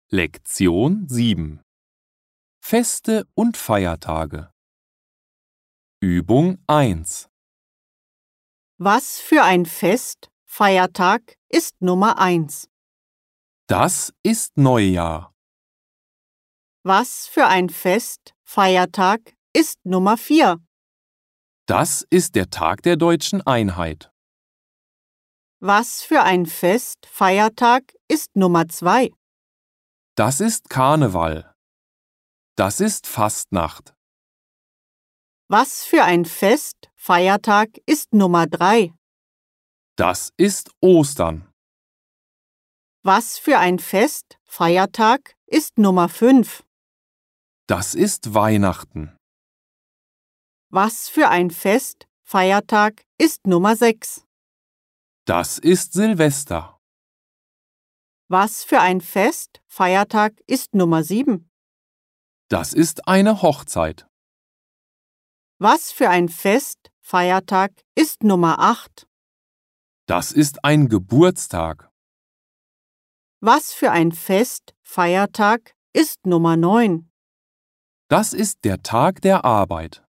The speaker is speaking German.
Lektion 7 Feste und Feiertage. Übung 1. Was für ein Fest, Feiertag ist Nummer 1? Das ist Neujahr. Was für ein Fest, Feiertag ist Nummer 4? Das ist der Tag der deutschen Einheit. Was für ein Fest, Feiertag ist Nummer 2? Das ist Karneval. Das ist Fastnacht. Was für ein Fest, Feiertag ist Nummer 3? Das ist Ostern. Was für ein Fest, Feiertag ist Nummer 5? Das ist Weihnachten. Was für ein Fest, Feiertag ist Nummer 6? Das ist Silvester. Was für ein Fest, Feiertag ist Nummer 7? Das ist eine Hochzeit. Was für ein Fest, Feiertag ist Nummer 8? Das ist ein Geburtstag. Was für ein Fest, Feiertag ist Nummer 9? Das ist der Tag der Arbeit.